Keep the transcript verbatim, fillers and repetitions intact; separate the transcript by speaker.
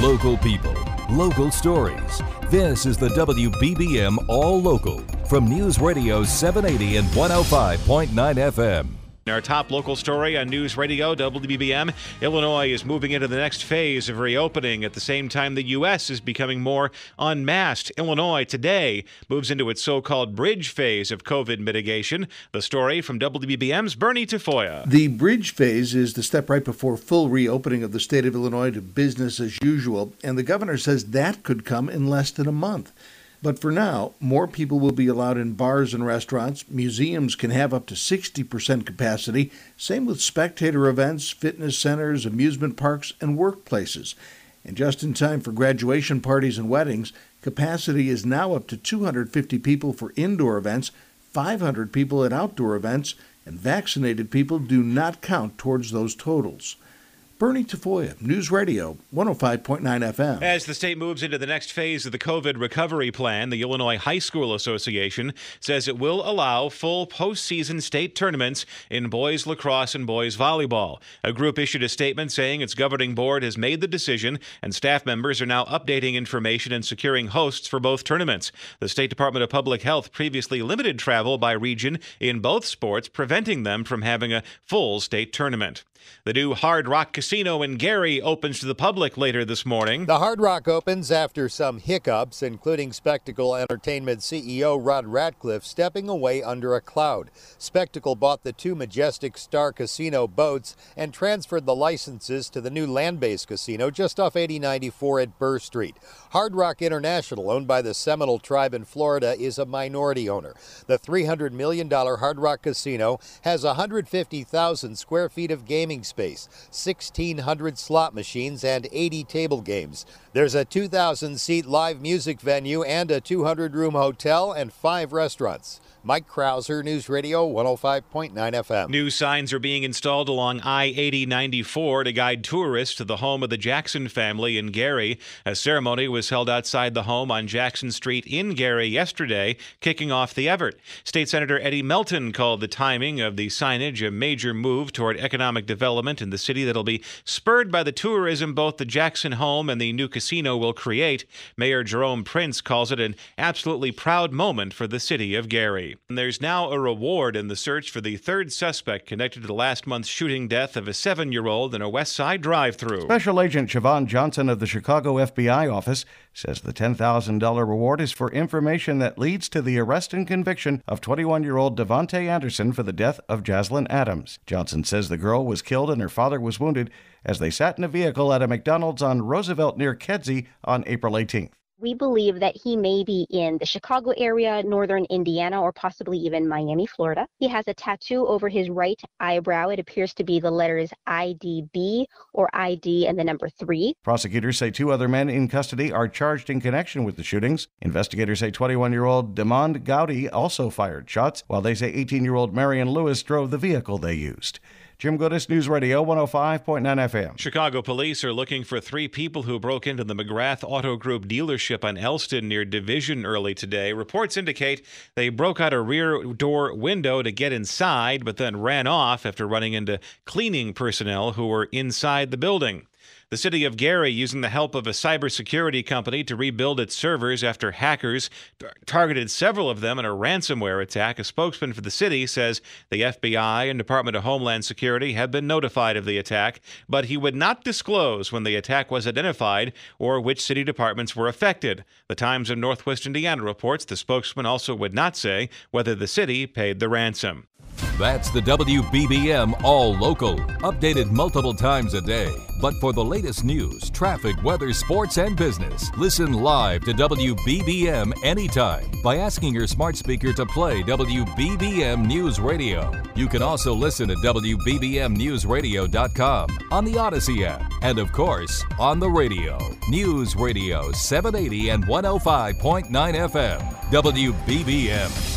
Speaker 1: Local people, local stories. This is the W B B M All Local from News Radio seven eighty and one oh five point nine F M.
Speaker 2: Our top local story on News Radio W B B M, Illinois is moving into the next phase of reopening at the same time the U S is becoming more unmasked. Illinois today moves into its so-called bridge phase of COVID mitigation. The story from W B B M's Bernie Tafoya.
Speaker 3: The bridge phase is the step right before full reopening of the state of Illinois to business as usual, and the governor says that could come in less than a month. But for now, more people will be allowed in bars and restaurants. Museums can have up to sixty percent capacity. Same with spectator events, fitness centers, amusement parks, and workplaces. And just in time for graduation parties and weddings, capacity is now up to two hundred fifty people for indoor events, five hundred people at outdoor events, and vaccinated people do not count towards those totals. Bernie Tafoya, News Radio one oh five point nine F M.
Speaker 2: As the state moves into the next phase of the COVID recovery plan, the Illinois High School Association says it will allow full postseason state tournaments in boys lacrosse and boys volleyball. A group issued a statement saying its governing board has made the decision, and staff members are now updating information and securing hosts for both tournaments. The State Department of Public Health previously limited travel by region in both sports, preventing them from having a full state tournament. The new Hard Rock Casino in Gary opens to the public later this morning.
Speaker 4: The Hard Rock opens after some hiccups, including Spectacle Entertainment C E O Rod Ratcliffe stepping away under a cloud. Spectacle bought the two Majestic Star Casino boats and transferred the licenses to the new land-based casino just off eighty ninety-four at Burr Street. Hard Rock International, owned by the Seminole Tribe in Florida, is a minority owner. The three hundred million dollars Hard Rock Casino has one hundred fifty thousand square feet of gaming space, sixteen hundred slot machines, and eighty table games. There's a two thousand seat live music venue and a two hundred room hotel and five restaurants. Mike Krauser, News Radio one oh five point nine F M.
Speaker 2: New signs are being installed along I eighty ninety-four to guide tourists to the home of the Jackson family in Gary. A ceremony was held outside the home on Jackson Street in Gary yesterday, kicking off the effort. State Senator Eddie Melton called the timing of the signage a major move toward economic development in the city that'll be spurred by the tourism both the Jackson home and the new casino will create. Mayor Jerome Prince calls it an absolutely proud moment for the city of Gary. And there's now a reward in the search for the third suspect connected to the last month's shooting death of a seven-year-old in a West Side drive-thru.
Speaker 5: Special Agent Siobhan Johnson of the Chicago F B I office says the ten thousand dollars reward is for information that leads to the arrest and conviction of twenty-one-year-old Devontae Anderson for the death of Jaslyn Adams. Johnson says the girl was killed and her father was wounded as they sat in a vehicle at a McDonald's on Roosevelt near Kedzie on April eighteenth.
Speaker 6: We believe that he may be in the Chicago area, northern Indiana, or possibly even Miami, Florida. He has a tattoo over his right eyebrow. It appears to be the letters I D B or I D and the number three.
Speaker 5: Prosecutors say two other men in custody are charged in connection with the shootings. Investigators say twenty-one-year-old Demond Gowdy also fired shots, while they say eighteen-year-old Marion Lewis drove the vehicle they used. Jim Goodis, News Radio one oh five point nine F M.
Speaker 2: Chicago police are looking for three people who broke into the McGrath Auto Group dealership on Elston near Division early today. Reports indicate they broke out a rear door window to get inside, but then ran off after running into cleaning personnel who were inside the building. The city of Gary using the help of a cybersecurity company to rebuild its servers after hackers targeted several of them in a ransomware attack. A spokesman for the city says the F B I and Department of Homeland Security have been notified of the attack, but he would not disclose when the attack was identified or which city departments were affected. The Times of Northwest Indiana reports the spokesman also would not say whether the city paid the ransom.
Speaker 1: That's the W B B M All Local, updated multiple times a day. But for the latest news, traffic, weather, sports, and business, listen live to W B B M anytime by asking your smart speaker to play W B B M News Radio. You can also listen at W B B M news radio dot com, on the Odyssey app, and of course, on the radio. News Radio seven eighty and one oh five point nine F M, W B B M.